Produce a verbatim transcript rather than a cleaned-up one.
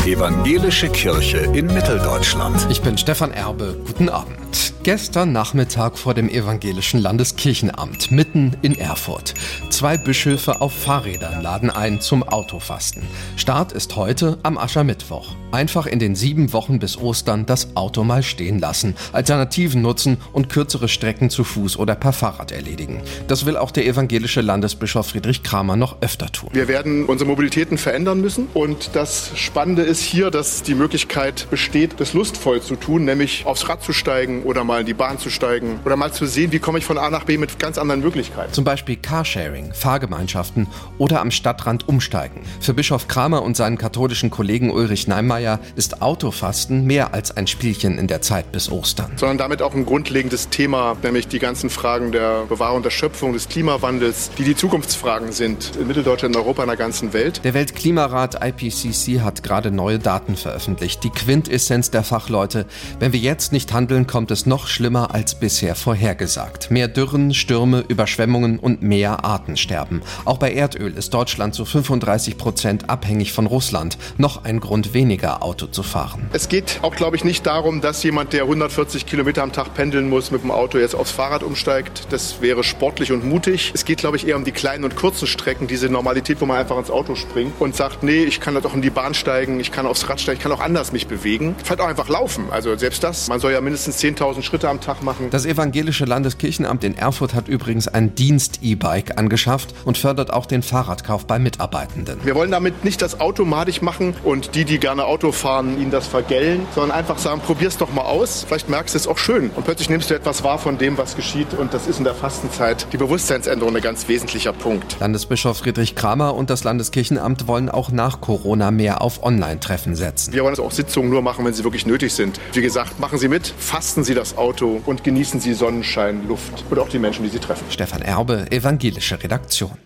Evangelische Kirche in Mitteldeutschland. Ich bin Stefan Erbe. Guten Abend. Gestern Nachmittag vor dem Evangelischen Landeskirchenamt, mitten in Erfurt. Zwei Bischöfe auf Fahrrädern laden ein zum Autofasten. Start ist heute am Aschermittwoch. Einfach in den sieben Wochen bis Ostern das Auto mal stehen lassen, Alternativen nutzen und kürzere Strecken zu Fuß oder per Fahrrad erledigen. Das will auch der evangelische Landesbischof Friedrich Kramer noch öfter tun. Wir werden unsere Mobilitäten verändern müssen und das Spannende ist hier, dass die Möglichkeit besteht, das lustvoll zu tun, nämlich aufs Rad zu steigen oder mal in die Bahn zu steigen oder mal zu sehen, wie komme ich von A nach B mit ganz anderen Möglichkeiten. Zum Beispiel Carsharing, Fahrgemeinschaften oder am Stadtrand umsteigen. Für Bischof Kramer und seinen katholischen Kollegen Ulrich Neimeyer ist Autofasten mehr als ein Spielchen in der Zeit bis Ostern. Sondern damit auch ein grundlegendes Thema, nämlich die ganzen Fragen der Bewahrung der Schöpfung, des Klimawandels, die die Zukunftsfragen sind in Mitteldeutschland, in Europa, in der ganzen Welt. Der Weltklimarat I P C C hat gerade neue Daten veröffentlicht. Die Quintessenz der Fachleute: Wenn wir jetzt nicht handeln, kommt es noch schlimmer als bisher vorhergesagt. Mehr Dürren, Stürme, Überschwemmungen und mehr Artensterben. Auch bei Erdöl ist Deutschland zu fünfunddreißig Prozent abhängig von Russland. Noch ein Grund weniger, Auto zu fahren. Es geht auch, glaube ich, nicht darum, dass jemand, der hundertvierzig Kilometer am Tag pendeln muss, mit dem Auto jetzt aufs Fahrrad umsteigt. Das wäre sportlich und mutig. Es geht, glaube ich, eher um die kleinen und kurzen Strecken, diese Normalität, wo man einfach ins Auto springt und sagt, nee, ich kann doch in die Bahn steigen, ich kann aufs Rad steigen, ich kann auch anders mich bewegen. Vielleicht auch einfach laufen. Also selbst das, man soll ja mindestens zehntausend Schritte am Tag machen. Das evangelische Landeskirchenamt in Erfurt hat übrigens ein Dienst-E-Bike angeschafft und fördert auch den Fahrradkauf bei Mitarbeitenden. Wir wollen damit nicht das Auto madig machen und die, die gerne Auto fahren, ihnen das vergällen, sondern einfach sagen, probier's doch mal aus, vielleicht merkst du es auch schön. Und plötzlich nimmst du etwas wahr von dem, was geschieht, und das ist in der Fastenzeit die Bewusstseinsänderung ein ganz wesentlicher Punkt. Landesbischof Friedrich Kramer und das Landeskirchenamt wollen auch nach Corona mehr auf Online-Treffen setzen. Wir wollen auch Sitzungen nur machen, wenn sie wirklich nötig sind. Wie gesagt, machen Sie mit, fasten Sie das Auto und genießen Sie Sonnenschein, Luft und auch die Menschen, die Sie treffen. Stefan Erbe, evangelische Redaktion.